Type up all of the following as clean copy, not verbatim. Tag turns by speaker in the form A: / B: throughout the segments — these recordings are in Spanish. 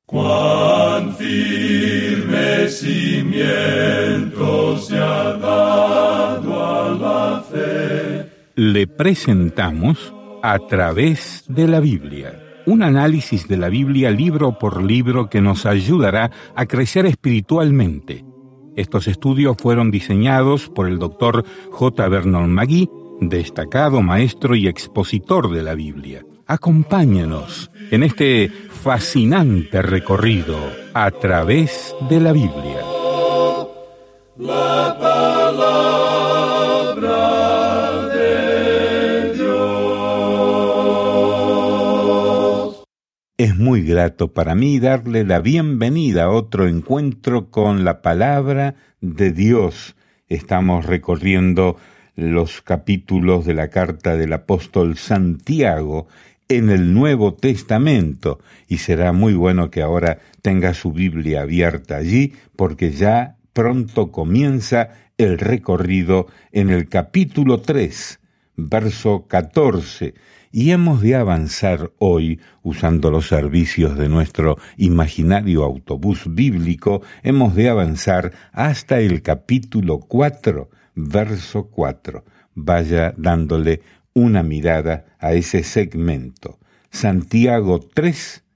A: Cuán firme cimiento se ha dado a la fe.
B: Le presentamos A través de la Biblia, un análisis de la Biblia libro por libro que nos ayudará a crecer espiritualmente. Estos estudios fueron diseñados por el Dr. J. Vernon McGee, destacado maestro y expositor de la Biblia. Acompáñanos en este fascinante recorrido a través de la Biblia.
A: La palabra de Dios.
B: Es muy grato para mí darle la bienvenida a otro encuentro con la palabra de Dios. Estamos recorriendo los capítulos de la carta del apóstol Santiago en el Nuevo Testamento, y será muy bueno que ahora tenga su Biblia abierta allí, porque ya pronto comienza el recorrido en el capítulo 3, verso 14, y hemos de avanzar hoy, usando los servicios de nuestro imaginario autobús bíblico, hemos de avanzar hasta el capítulo 4, verso 4. Vaya dándole una mirada a ese segmento. Santiago 3,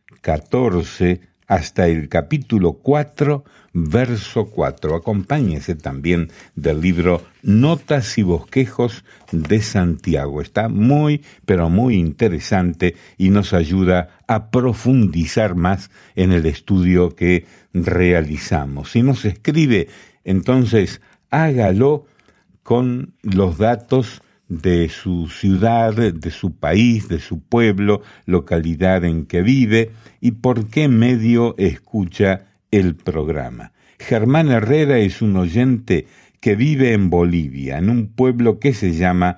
B: 14 hasta el capítulo 4, verso 4. Acompáñese también del libro Notas y Bosquejos de Santiago. Está muy, pero muy interesante y nos ayuda a profundizar más en el estudio que realizamos. Si nos escribe, entonces hágalo con los datos de su ciudad, de su país, de su pueblo, localidad en que vive y por qué medio escucha el programa. Germán Herrera es un oyente que vive en Bolivia, en un pueblo que se llama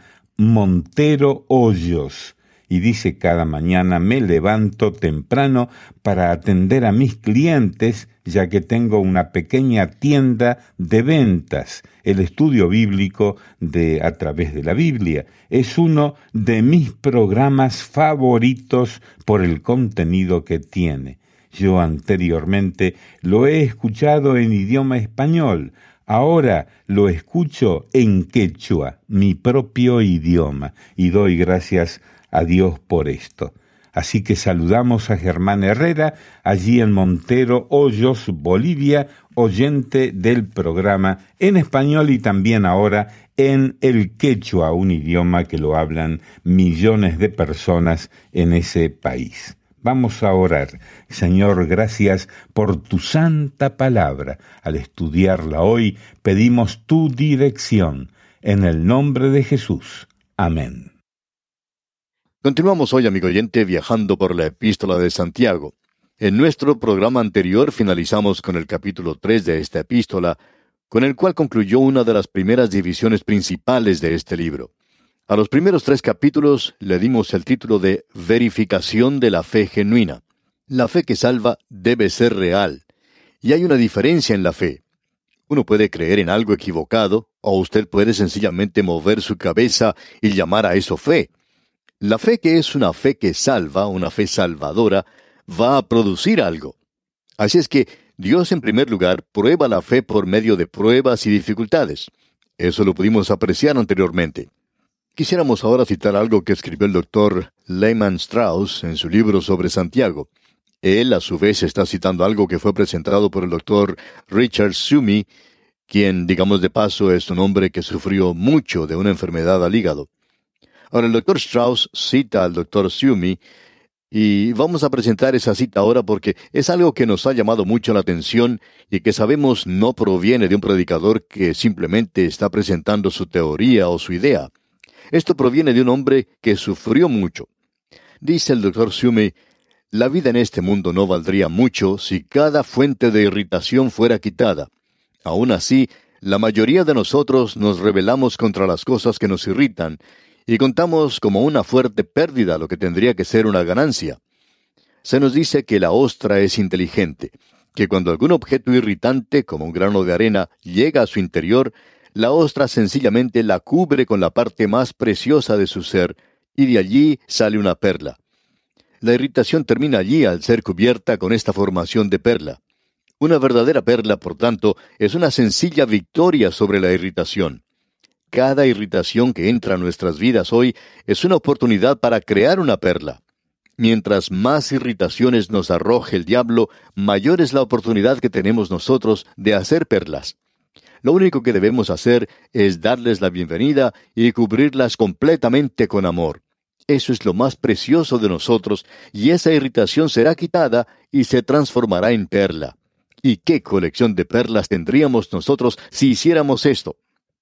B: Montero Hoyos, y dice: cada mañana me levanto temprano para atender a mis clientes, ya que tengo una pequeña tienda de ventas. El estudio bíblico de A través de la Biblia es uno de mis programas favoritos por el contenido que tiene. Yo anteriormente lo he escuchado en idioma español, ahora lo escucho en quechua, mi propio idioma, y doy gracias a Dios por esto. Así que saludamos a Germán Herrera, allí en Montero Hoyos, Bolivia, oyente del programa en español y también ahora en el quechua, un idioma que lo hablan millones de personas en ese país. Vamos a orar. Señor, gracias por tu santa palabra. Al estudiarla hoy, pedimos tu dirección. En el nombre de Jesús. Amén.
C: Continuamos hoy, amigo oyente, viajando por la Epístola de Santiago. En nuestro programa anterior finalizamos con el capítulo 3 de esta epístola, con el cual concluyó una de las primeras divisiones principales de este libro. A los primeros 3 capítulos le dimos el título de Verificación de la fe genuina. La fe que salva debe ser real, y hay una diferencia en la fe. Uno puede creer en algo equivocado, o usted puede sencillamente mover su cabeza y llamar a eso fe. La fe que es una fe que salva, una fe salvadora, va a producir algo. Así es que Dios, en primer lugar, prueba la fe por medio de pruebas y dificultades. Eso lo pudimos apreciar anteriormente. Quisiéramos ahora citar algo que escribió el Dr. Lehman Strauss en su libro sobre Santiago. Él, a su vez, está citando algo que fue presentado por el Dr. Richard Sumi, quien, digamos de paso, es un hombre que sufrió mucho de una enfermedad al hígado. Ahora, el Dr. Strauss cita al Dr. Sumi, y vamos a presentar esa cita ahora porque es algo que nos ha llamado mucho la atención y que sabemos no proviene de un predicador que simplemente está presentando su teoría o su idea. Esto proviene de un hombre que sufrió mucho. Dice el Dr. Sumi: la vida en este mundo no valdría mucho si cada fuente de irritación fuera quitada. Aún así, la mayoría de nosotros nos rebelamos contra las cosas que nos irritan, y contamos como una fuerte pérdida lo que tendría que ser una ganancia. Se nos dice que la ostra es inteligente, que cuando algún objeto irritante, como un grano de arena, llega a su interior, la ostra sencillamente la cubre con la parte más preciosa de su ser, y de allí sale una perla. La irritación termina allí al ser cubierta con esta formación de perla. Una verdadera perla, por tanto, es una sencilla victoria sobre la irritación. Cada irritación que entra a nuestras vidas hoy es una oportunidad para crear una perla. Mientras más irritaciones nos arroje el diablo, mayor es la oportunidad que tenemos nosotros de hacer perlas. Lo único que debemos hacer es darles la bienvenida y cubrirlas completamente con amor. Eso es lo más precioso de nosotros, y esa irritación será quitada y se transformará en perla. ¿Y qué colección de perlas tendríamos nosotros si hiciéramos esto?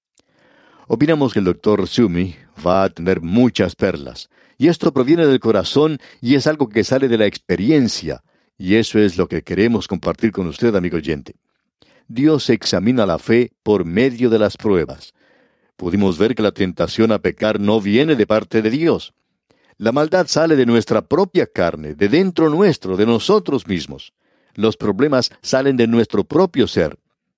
C: Opinamos que el Dr. Sumi va a tener muchas perlas, y esto proviene del corazón y es algo que sale de la experiencia, y eso es lo que queremos compartir con usted, amigo oyente. Dios examina la fe por medio de las pruebas. Pudimos ver que la tentación a pecar no viene de parte de Dios. La maldad sale de nuestra propia carne, de dentro nuestro, de nosotros mismos. Los problemas salen de nuestro propio ser.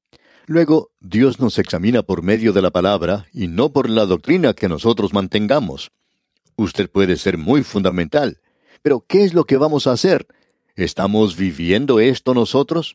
C: Luego, Dios nos examina por medio de la palabra y no por la doctrina que nosotros mantengamos. Usted puede ser muy fundamental, pero ¿qué es lo que vamos a hacer? ¿Estamos viviendo esto nosotros?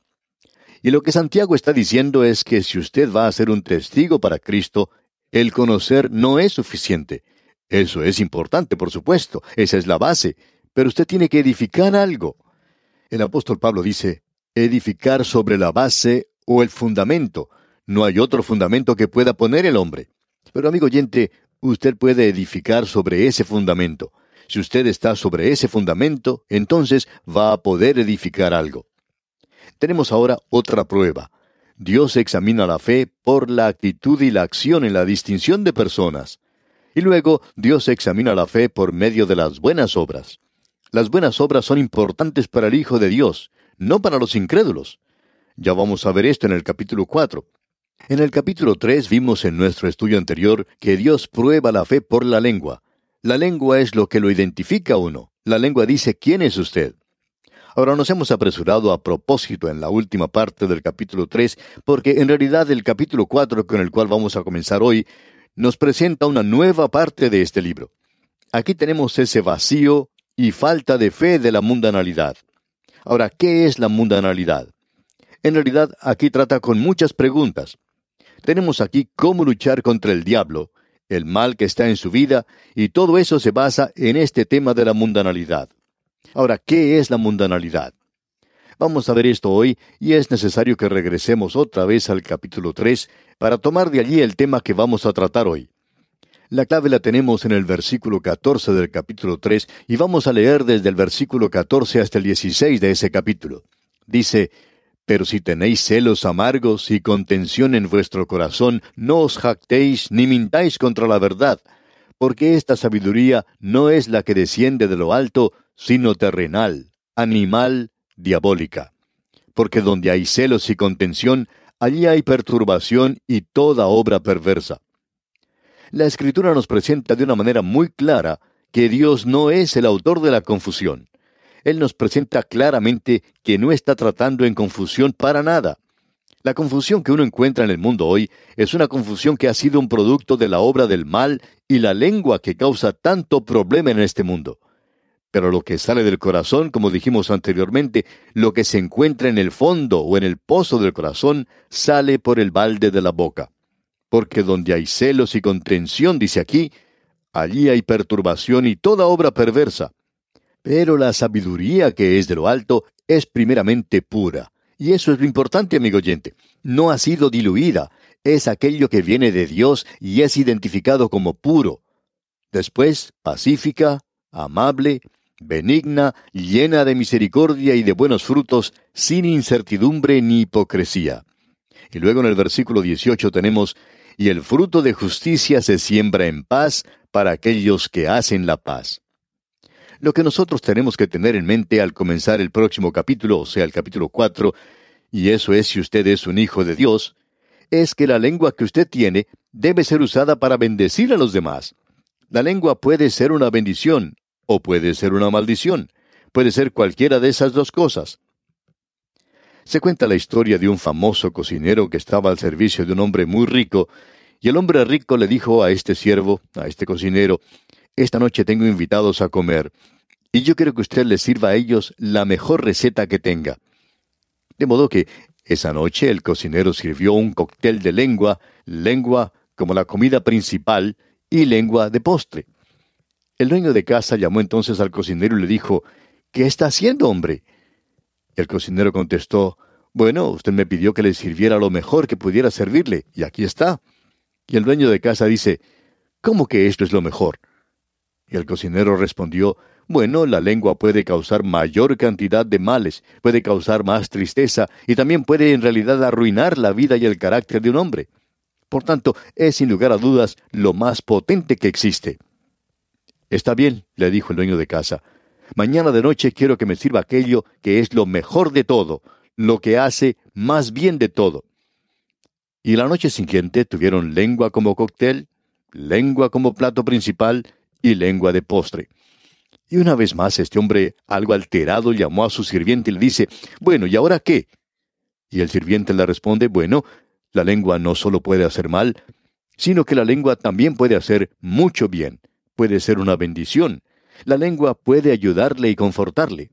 C: Y lo que Santiago está diciendo es que si usted va a ser un testigo para Cristo, el conocer no es suficiente. Eso es importante, por supuesto, esa es la base, pero usted tiene que edificar algo. El apóstol Pablo dice, edificar sobre la base o el fundamento. No hay otro fundamento que pueda poner el hombre. Pero, amigo oyente, usted puede edificar sobre ese fundamento. Si usted está sobre ese fundamento, entonces va a poder edificar algo. Tenemos ahora otra prueba. Dios examina la fe por la actitud y la acción en la distinción de personas. Y luego, Dios examina la fe por medio de las buenas obras. Las buenas obras son importantes para el Hijo de Dios, no para los incrédulos. Ya vamos a ver esto en el capítulo 4. En el capítulo 3 vimos en nuestro estudio anterior que Dios prueba la fe por la lengua. La lengua es lo que lo identifica a uno. La lengua dice quién es usted. Ahora nos hemos apresurado a propósito en la última parte del capítulo 3, porque en realidad el capítulo 4, con el cual vamos a comenzar hoy, nos presenta una nueva parte de este libro. Aquí tenemos ese vacío y falta de fe de la mundanalidad. Ahora, ¿qué es la mundanalidad? En realidad, aquí trata con muchas preguntas. Tenemos aquí cómo luchar contra el diablo, el mal que está en su vida, y todo eso se basa en este tema de la mundanalidad. Ahora, ¿qué es la mundanalidad? Vamos a ver esto hoy, y es necesario que regresemos otra vez al capítulo 3 para tomar de allí el tema que vamos a tratar hoy. La clave la tenemos en el versículo 14 del capítulo 3, y vamos a leer desde el versículo 14 hasta el 16 de ese capítulo. Dice, «Pero si tenéis celos amargos y contención en vuestro corazón, no os jactéis ni mintáis contra la verdad, porque esta sabiduría no es la que desciende de lo alto, sino terrenal, animal, diabólica. Porque donde hay celos y contención, allí hay perturbación y toda obra perversa». La Escritura nos presenta de una manera muy clara que Dios no es el autor de la confusión. Él nos presenta claramente que no está tratando en confusión para nada. La confusión que uno encuentra en el mundo hoy es una confusión que ha sido un producto de la obra del mal y la lengua que causa tanto problema en este mundo. Pero lo que sale del corazón, como dijimos anteriormente, lo que se encuentra en el fondo o en el pozo del corazón, sale por el balde de la boca. Porque donde hay celos y contención, dice aquí, allí hay perturbación y toda obra perversa. Pero la sabiduría que es de lo alto es primeramente pura. Y eso es lo importante, amigo oyente. No ha sido diluida. Es aquello que viene de Dios y es identificado como puro. Después, pacífica, amable, benigna, llena de misericordia y de buenos frutos, sin incertidumbre ni hipocresía. Y luego en el versículo 18 tenemos, «Y el fruto de justicia se siembra en paz para aquellos que hacen la paz». Lo que nosotros tenemos que tener en mente al comenzar el próximo capítulo, o sea, el capítulo 4, y eso es si usted es un hijo de Dios, es que la lengua que usted tiene debe ser usada para bendecir a los demás. La lengua puede ser una bendición, o puede ser una maldición. Puede ser cualquiera de esas dos cosas. Se cuenta la historia de un famoso cocinero que estaba al servicio de un hombre muy rico, y el hombre rico le dijo a este siervo, a este cocinero, «Esta noche tengo invitados a comer, y yo quiero que usted les sirva a ellos la mejor receta que tenga. De modo que esa noche el cocinero sirvió un cóctel de lengua como la comida principal y lengua de postre. El dueño de casa llamó entonces al cocinero y le dijo, «¿Qué está haciendo, hombre?». El cocinero contestó, «Bueno, usted me pidió que le sirviera lo mejor que pudiera servirle, y aquí está». Y el dueño de casa dice, «¿Cómo que esto es lo mejor?». Y el cocinero respondió, «Bueno, la lengua puede causar mayor cantidad de males, puede causar más tristeza, y también puede en realidad arruinar la vida y el carácter de un hombre. Por tanto, es sin lugar a dudas lo más potente que existe». «Está bien», le dijo el dueño de casa, «mañana de noche quiero que me sirva aquello que es lo mejor de todo, lo que hace más bien de todo». Y la noche siguiente tuvieron lengua como cóctel, lengua como plato principal y lengua de postre. Y una vez más este hombre, algo alterado, llamó a su sirviente y le dice, «Bueno, ¿y ahora qué?». Y el sirviente le responde, «Bueno, la lengua no solo puede hacer mal, sino que la lengua también puede hacer mucho bien. Puede ser una bendición. La lengua puede ayudarle y confortarle.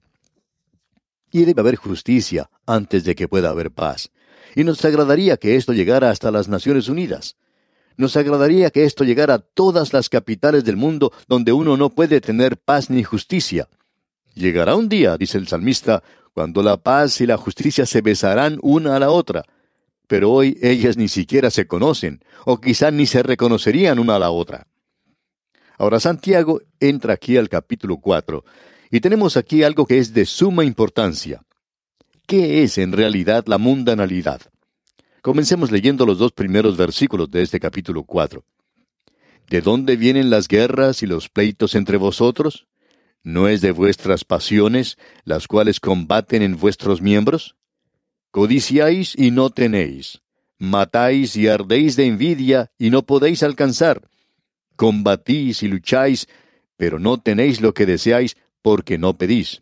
C: Y debe haber justicia antes de que pueda haber paz. Y nos agradaría que esto llegara hasta las Naciones Unidas. Nos agradaría que esto llegara a todas las capitales del mundo donde uno no puede tener paz ni justicia. Llegará un día, dice el salmista, cuando la paz y la justicia se besarán una a la otra. Pero hoy ellas ni siquiera se conocen, o quizá ni se reconocerían una a la otra. Ahora Santiago entra aquí al capítulo 4, y tenemos aquí algo que es de suma importancia. ¿Qué es en realidad la mundanalidad? Comencemos leyendo los 2 primeros versículos de este capítulo 4. ¿De dónde vienen las guerras y los pleitos entre vosotros? ¿No es de vuestras pasiones, las cuales combaten en vuestros miembros? Codiciáis y no tenéis. Matáis y ardéis de envidia y no podéis alcanzar. Combatís y lucháis, pero no tenéis lo que deseáis porque no pedís.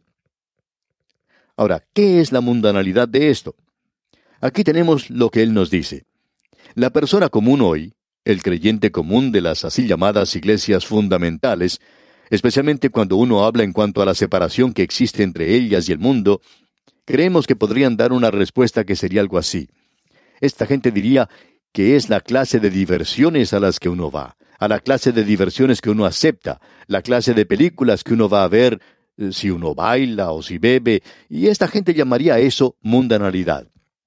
C: Ahora, ¿qué es la mundanalidad de esto? Aquí tenemos lo que él nos dice. La persona común hoy, el creyente común de las así llamadas iglesias fundamentales, especialmente cuando uno habla en cuanto a la separación que existe entre ellas y el mundo, creemos que podrían dar una respuesta que sería algo así. Esta gente diría que es la clase de diversiones a las que uno va, a la clase de diversiones que uno acepta, la clase de películas que uno va a ver, si uno baila o si bebe, y esta gente llamaría a eso mundanalidad.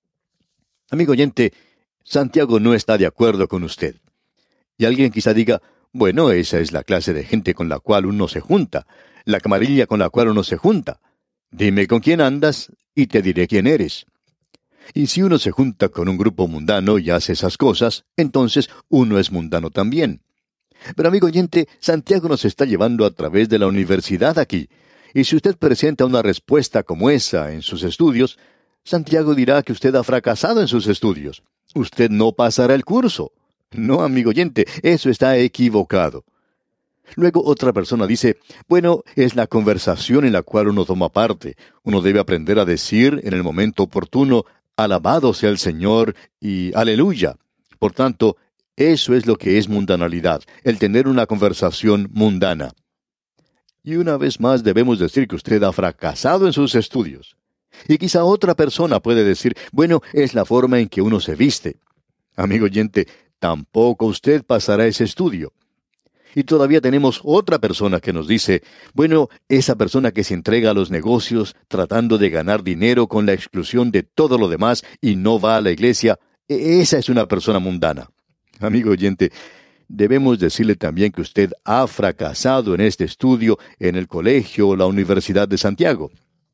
C: Amigo oyente, Santiago no está de acuerdo con usted. Y alguien quizá diga, bueno, esa es la clase de gente con la cual uno se junta, la camarilla con la cual uno se junta. Dime con quién andas y te diré quién eres. Y si uno se junta con un grupo mundano y hace esas cosas, entonces uno es mundano también. Pero amigo oyente, Santiago nos está llevando a través de la universidad aquí. Y si usted presenta una respuesta como esa en sus estudios, Santiago dirá que usted ha fracasado en sus estudios. Usted no pasará el curso. No, amigo oyente, eso está equivocado. Luego otra persona dice, bueno, es la conversación en la cual uno toma parte. Uno debe aprender a decir en el momento oportuno, alabado sea el Señor y aleluya. Por tanto, eso es lo que es mundanalidad, el tener una conversación mundana. Y una vez más debemos decir que usted ha fracasado en sus estudios. Y quizá otra persona puede decir, bueno, es la forma en que uno se viste. Amigo oyente, tampoco usted pasará ese estudio. Y todavía tenemos otra persona que nos dice, bueno, esa persona que se entrega a los negocios tratando de ganar dinero con la exclusión de todo lo demás y no va a la iglesia, esa es una persona mundana. Amigo oyente, debemos decirle también que usted ha fracasado en este estudio en el colegio o la Universidad de Santiago.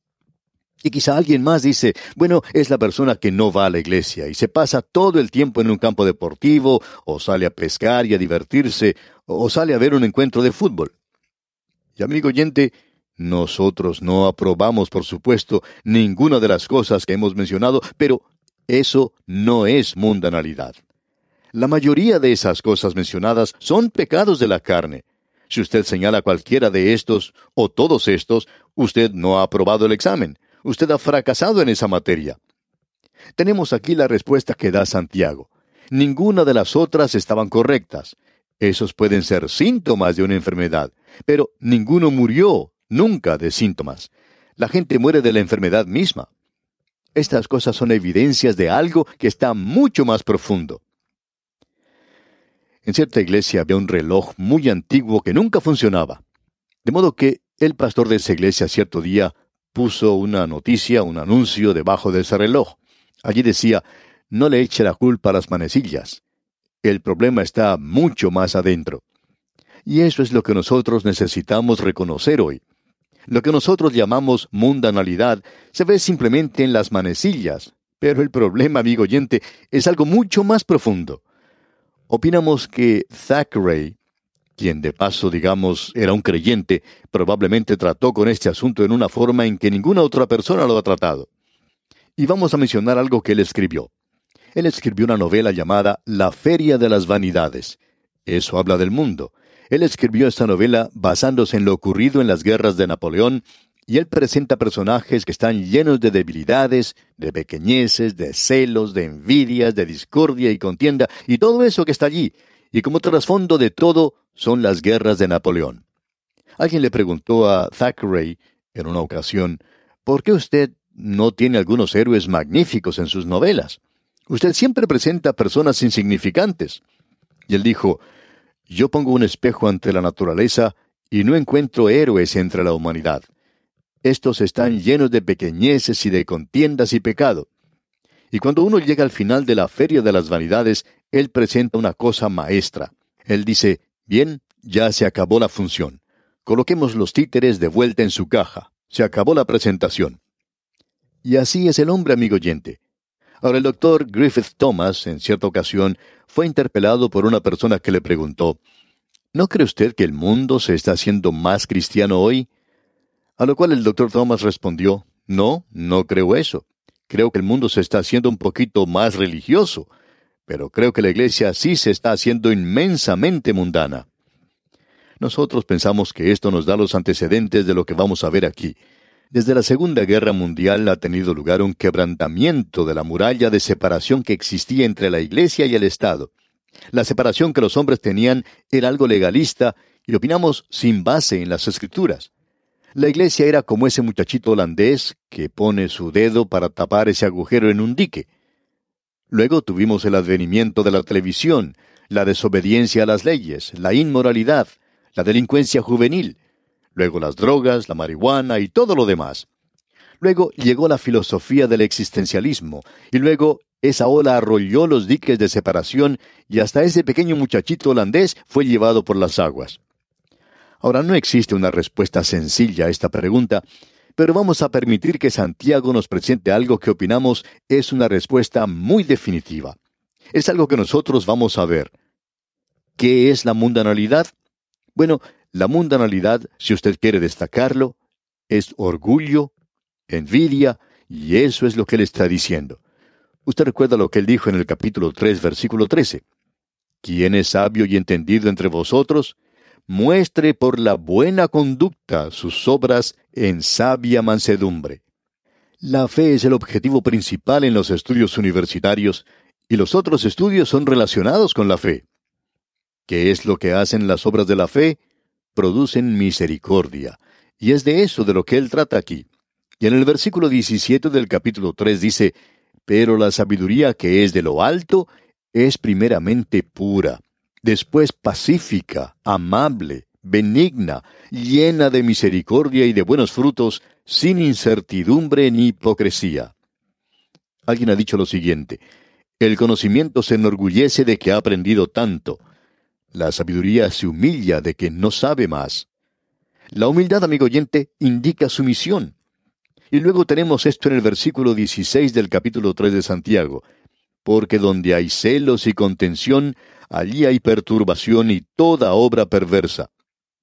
C: Y quizá alguien más dice, bueno, es la persona que no va a la iglesia y se pasa todo el tiempo en un campo deportivo, o sale a pescar y a divertirse, o sale a ver un encuentro de fútbol. Y amigo oyente, nosotros no aprobamos, por supuesto, ninguna de las cosas que hemos mencionado, pero eso no es mundanalidad. La mayoría de esas cosas mencionadas son pecados de la carne. Si usted señala cualquiera de estos, o todos estos, usted no ha aprobado el examen. Usted ha fracasado en esa materia. Tenemos aquí la respuesta que da Santiago. Ninguna de las otras estaban correctas. Esos pueden ser síntomas de una enfermedad, pero ninguno murió nunca de síntomas. La gente muere de la enfermedad misma. Estas cosas son evidencias de algo que está mucho más profundo. En cierta iglesia había un reloj muy antiguo que nunca funcionaba. De modo que el pastor de esa iglesia cierto día puso una noticia, un anuncio debajo de ese reloj. Allí decía: no le eche la culpa a las manecillas. El problema está mucho más adentro. Y eso es lo que nosotros necesitamos reconocer hoy. Lo que nosotros llamamos mundanalidad se ve simplemente en las manecillas, pero el problema, amigo oyente, es algo mucho más profundo. Opinamos que Thackeray, quien de paso, digamos, era un creyente, probablemente trató con este asunto en una forma en que ninguna otra persona lo ha tratado. Y vamos a mencionar algo que él escribió. Él escribió una novela llamada La Feria de las Vanidades. Eso habla del mundo. Él escribió esta novela basándose en lo ocurrido en las guerras de Napoleón, y él presenta personajes que están llenos de debilidades, de pequeñeces, de celos, de envidias, de discordia y contienda, y todo eso que está allí. Y como trasfondo de todo son las guerras de Napoleón. Alguien le preguntó a Thackeray en una ocasión: ¿por qué usted no tiene algunos héroes magníficos en sus novelas? Usted siempre presenta personas insignificantes. Y él dijo: yo pongo un espejo ante la naturaleza y no encuentro héroes entre la humanidad. Estos están llenos de pequeñeces y de contiendas y pecado. Y cuando uno llega al final de la Feria de las Vanidades, él presenta una cosa maestra. Él dice: bien, ya se acabó la función. Coloquemos los títeres de vuelta en su caja. Se acabó la presentación. Y así es el hombre, amigo oyente. Ahora, el doctor Griffith Thomas, en cierta ocasión, fue interpelado por una persona que le preguntó: ¿no cree usted que el mundo se está haciendo más cristiano hoy? A lo cual el doctor Thomas respondió: no creo eso. Creo que el mundo se está haciendo un poquito más religioso, pero creo que la iglesia sí se está haciendo inmensamente mundana. Nosotros pensamos que esto nos da los antecedentes de lo que vamos a ver aquí. Desde la Segunda Guerra Mundial ha tenido lugar un quebrantamiento de la muralla de separación que existía entre la Iglesia y el Estado. La separación que los hombres tenían era algo legalista y opinamos sin base en las Escrituras. La Iglesia era como ese muchachito holandés que pone su dedo para tapar ese agujero en un dique. Luego tuvimos el advenimiento de la televisión, la desobediencia a las leyes, la inmoralidad, la delincuencia juvenil. Luego las drogas, la marihuana y todo lo demás. Luego llegó la filosofía del existencialismo, y luego esa ola arrolló los diques de separación, y hasta ese pequeño muchachito holandés fue llevado por las aguas. Ahora, no existe una respuesta sencilla a esta pregunta, pero vamos a permitir que Santiago nos presente algo que opinamos es una respuesta muy definitiva. Es algo que nosotros vamos a ver. ¿Qué es la mundanalidad? Bueno, la mundanalidad, si usted quiere destacarlo, es orgullo, envidia, y eso es lo que él está diciendo. Usted recuerda lo que él dijo en el capítulo 3, versículo 13. ¿Quién es sabio y entendido entre vosotros? Muestre por la buena conducta sus obras en sabia mansedumbre. La fe es el objetivo principal en los estudios universitarios, y los otros estudios son relacionados con la fe. ¿Qué es lo que hacen las obras de la fe? Producen misericordia. Y es de eso de lo que él trata aquí. Y en el versículo 17 del capítulo 3 dice: pero la sabiduría que es de lo alto es primeramente pura, después pacífica, amable, benigna, llena de misericordia y de buenos frutos, sin incertidumbre ni hipocresía. Alguien ha dicho lo siguiente: el conocimiento se enorgullece de que ha aprendido tanto. La sabiduría se humilla de que no sabe más. La humildad, amigo oyente, indica sumisión. Y luego tenemos esto en el versículo 16 del capítulo 3 de Santiago: porque donde hay celos y contención, allí hay perturbación y toda obra perversa.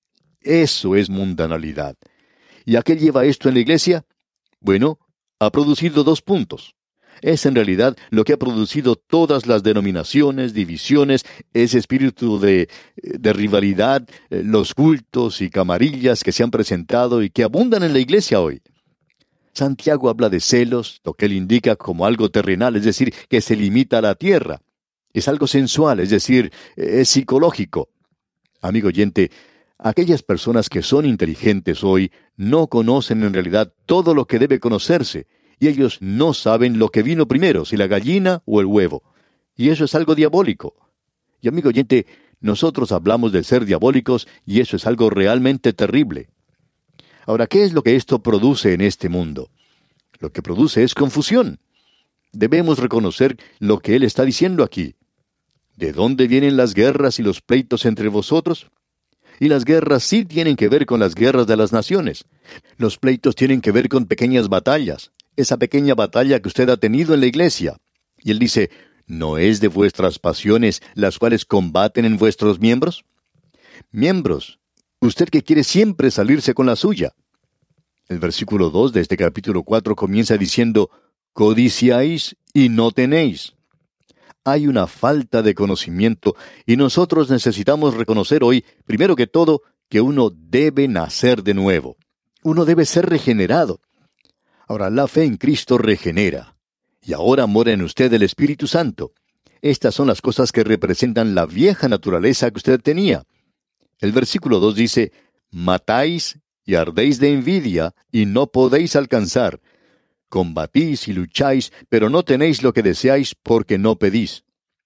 C: Eso es mundanalidad. ¿Y a qué lleva esto en la iglesia? Bueno, ha producido 2 puntos. Es en realidad lo que ha producido todas las denominaciones, divisiones, ese espíritu de rivalidad, los cultos y camarillas que se han presentado y que abundan en la iglesia hoy. Santiago habla de celos, lo que él indica como algo terrenal, es decir, que se limita a la tierra. Es algo sensual, es decir, es psicológico. Amigo oyente, Aquellas personas que son inteligentes hoy no conocen en realidad todo lo que debe conocerse, y ellos no saben lo que vino primero, si la gallina o el huevo. Y eso es algo diabólico. Y amigo oyente, nosotros hablamos de ser diabólicos, y eso es algo realmente terrible. Ahora, ¿qué es lo que esto produce en este mundo? Lo que produce es confusión. Debemos reconocer lo que Él está diciendo aquí. ¿De dónde vienen las guerras y los pleitos entre vosotros? Y las guerras sí tienen que ver con las guerras de las naciones. Los pleitos tienen que ver con pequeñas batallas. Esa pequeña batalla que usted ha tenido en la iglesia. Y Él dice, ¿no es de vuestras pasiones las cuales combaten en vuestros miembros? Miembros. Usted que quiere siempre salirse con la suya. El versículo 2 de este capítulo 4 comienza diciendo, codiciáis y no tenéis. Hay una falta de conocimiento y nosotros necesitamos reconocer hoy, primero que todo, que uno debe nacer de nuevo. Uno debe ser regenerado. Ahora, la fe en Cristo regenera. Y ahora mora en usted el Espíritu Santo. Estas son las cosas que representan la vieja naturaleza que usted tenía. El versículo 2 dice, matáis y ardéis de envidia y no podéis alcanzar. Combatís y lucháis, pero no tenéis lo que deseáis porque no pedís.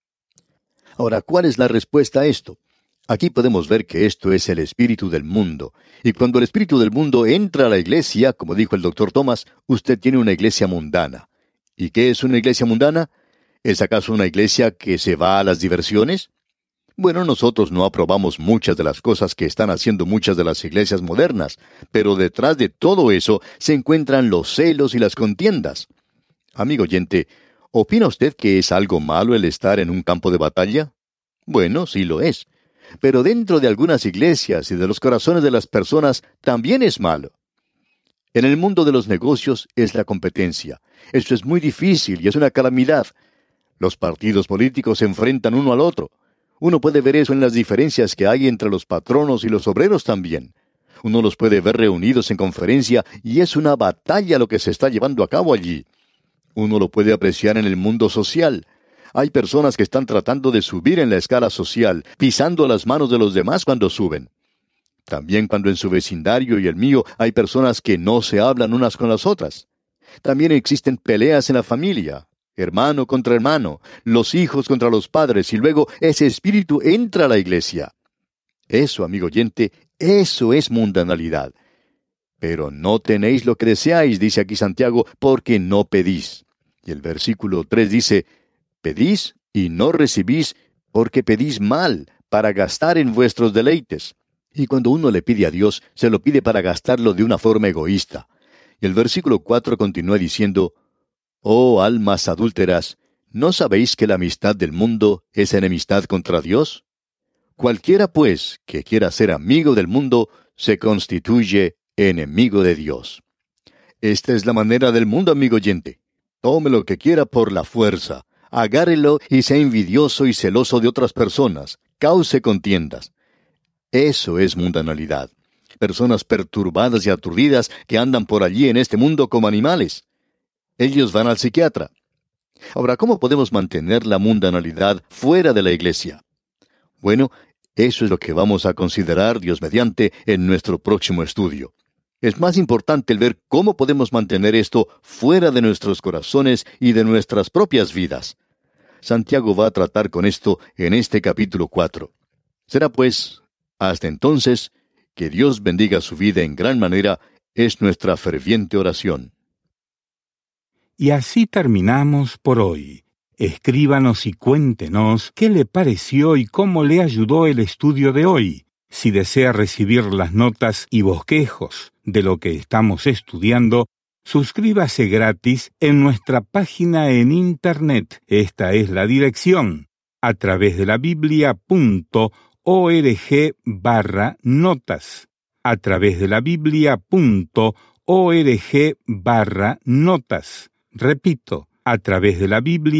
C: Ahora, ¿cuál es la respuesta a esto? Aquí podemos ver que esto es el espíritu del mundo. Y cuando el espíritu del mundo entra a la iglesia, como dijo el Dr. Thomas, usted tiene una iglesia mundana. ¿Y qué es una iglesia mundana? ¿Es acaso una iglesia que se va a las diversiones? Bueno, nosotros no aprobamos muchas de las cosas que están haciendo muchas de las iglesias modernas, pero detrás de todo eso se encuentran los celos y las contiendas. Amigo oyente, ¿opina usted que es algo malo el estar en un campo de batalla? Bueno, sí lo es. Pero dentro de algunas iglesias y de los corazones de las personas también es malo. En el mundo de los negocios es la competencia. Esto es muy difícil y es una calamidad. Los partidos políticos se enfrentan uno al otro. Uno puede ver eso en las diferencias que hay entre los patronos y los obreros también. Uno los puede ver reunidos en conferencia y es una batalla lo que se está llevando a cabo allí. Uno lo puede apreciar en el mundo social. Hay personas que están tratando de subir en la escala social, pisando las manos de los demás cuando suben. También cuando en su vecindario y el mío hay personas que no se hablan unas con las otras. También existen peleas en la familia. Hermano contra hermano, los hijos contra los padres, y luego ese espíritu entra a la iglesia. Eso, amigo oyente, eso es mundanalidad. Pero no tenéis lo que deseáis, dice aquí Santiago, porque no pedís. Y el versículo 3 dice, pedís y no recibís, porque pedís mal, para gastar en vuestros deleites. Y cuando uno le pide a Dios, se lo pide para gastarlo de una forma egoísta. Y el versículo 4 continúa diciendo, oh almas adúlteras, ¿no sabéis que la amistad del mundo es enemistad contra Dios? Cualquiera, pues, que quiera ser amigo del mundo, se constituye enemigo de Dios. Esta es la manera del mundo, amigo oyente. Tome lo que quiera por la fuerza, agárrelo y sea envidioso y celoso de otras personas, cause contiendas. Eso es mundanalidad. Personas perturbadas y aturdidas que andan por allí en este mundo como animales. Ellos van al psiquiatra. Ahora, ¿cómo podemos mantener la mundanalidad fuera de la iglesia? Bueno, eso es lo que vamos a considerar, Dios mediante, en nuestro próximo estudio. Es más importante el ver cómo podemos mantener esto fuera de nuestros corazones y de nuestras propias vidas. Santiago va a tratar con esto en este capítulo 4. Será pues, hasta entonces, que Dios bendiga su vida en gran manera, es nuestra ferviente oración.
B: Y así terminamos por hoy. Escríbanos y cuéntenos qué le pareció y cómo le ayudó el estudio de hoy. Si desea recibir las notas y bosquejos de lo que estamos estudiando, suscríbase gratis en nuestra página en Internet. Esta es la dirección, a través de la biblia.org/notas. A través de la biblia.org/notas. Repito, a través de la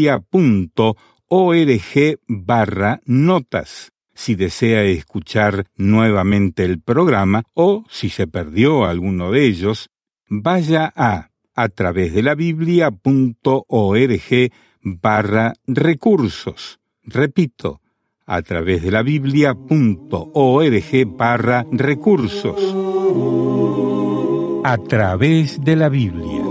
B: biblia.org/notas. Si desea escuchar nuevamente el programa o si se perdió alguno de ellos, vaya a través de la biblia.org/recursos. Repito, a través de la biblia.org/recursos. A través de la Biblia.